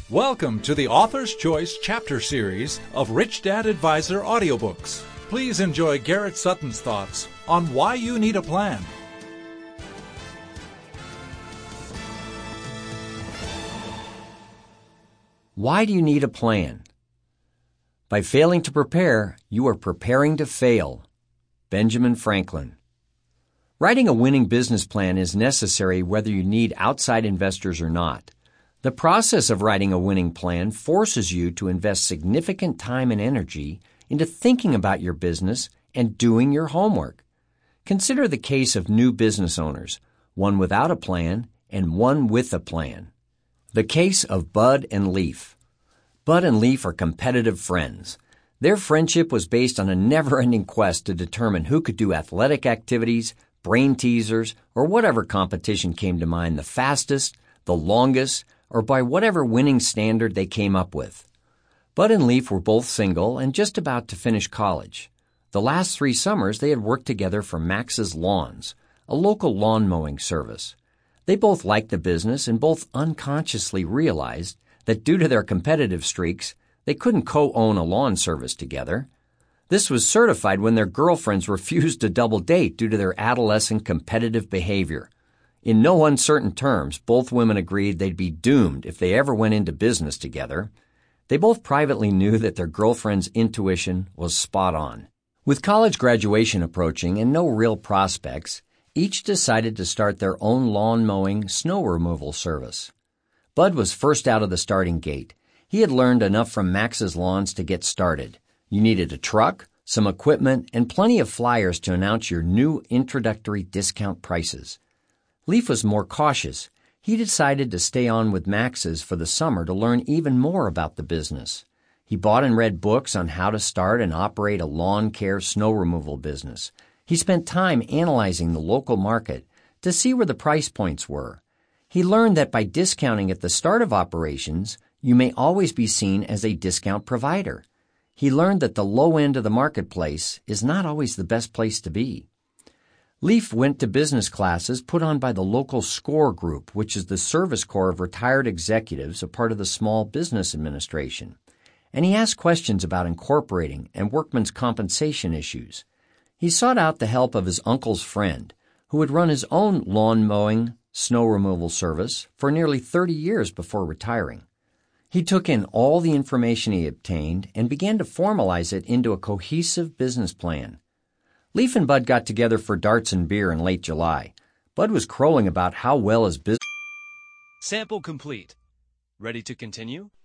Welcome to the Author's Choice Chapter Series of Rich Dad Advisor audiobooks. Please enjoy Garrett Sutton's thoughts on why you need a plan. Why do you need a plan? By failing to prepare, you are preparing to fail. Benjamin Franklin. Writing a winning business plan is necessary whether you need outside investors or not. The process of writing a winning plan forces you to invest significant time and energy into thinking about your business and doing your homework. Consider the case of new business owners, one without a plan and one with a plan. The case of Bud and Leaf. Bud and Leaf are competitive friends. Their friendship was based on a never-ending quest to determine who could do athletic activities, brain teasers, or whatever competition came to mind the fastest, the longest, or by whatever winning standard they came up with. Bud and Leaf were both single and just about to finish college. The last 3 summers they had worked together for Max's Lawns, a local lawn mowing service. They both liked the business and both unconsciously realized that due to their competitive streaks, they couldn't co-own a lawn service together. This was certified when their girlfriends refused to double date due to their adolescent competitive behavior. In no uncertain terms, both women agreed they'd be doomed if they ever went into business together. They both privately knew that their girlfriend's intuition was spot on. With college graduation approaching and no real prospects, each decided to start their own lawn mowing, snow removal service. Bud was first out of the starting gate. He had learned enough from Max's Lawns to get started. You needed a truck, some equipment, and plenty of flyers to announce your new introductory discount prices. Leaf was more cautious. He decided to stay on with Max's for the summer to learn even more about the business. He bought and read books on how to start and operate a lawn care snow removal business. He spent time analyzing the local market to see where the price points were. He learned that by discounting at the start of operations, you may always be seen as a discount provider. He learned that the low end of the marketplace is not always the best place to be. Leaf went to business classes put on by the local SCORE group, which is the service corps of retired executives, a part of the Small Business Administration. And he asked questions about incorporating and workmen's compensation issues. He sought out the help of his uncle's friend, who had run his own lawn mowing, snow removal service for nearly 30 years before retiring. He took in all the information he obtained and began to formalize it into a cohesive business plan. Leaf and Bud got together for darts and beer in late July. Bud was crowing about how well his business... Sample complete. Ready to continue?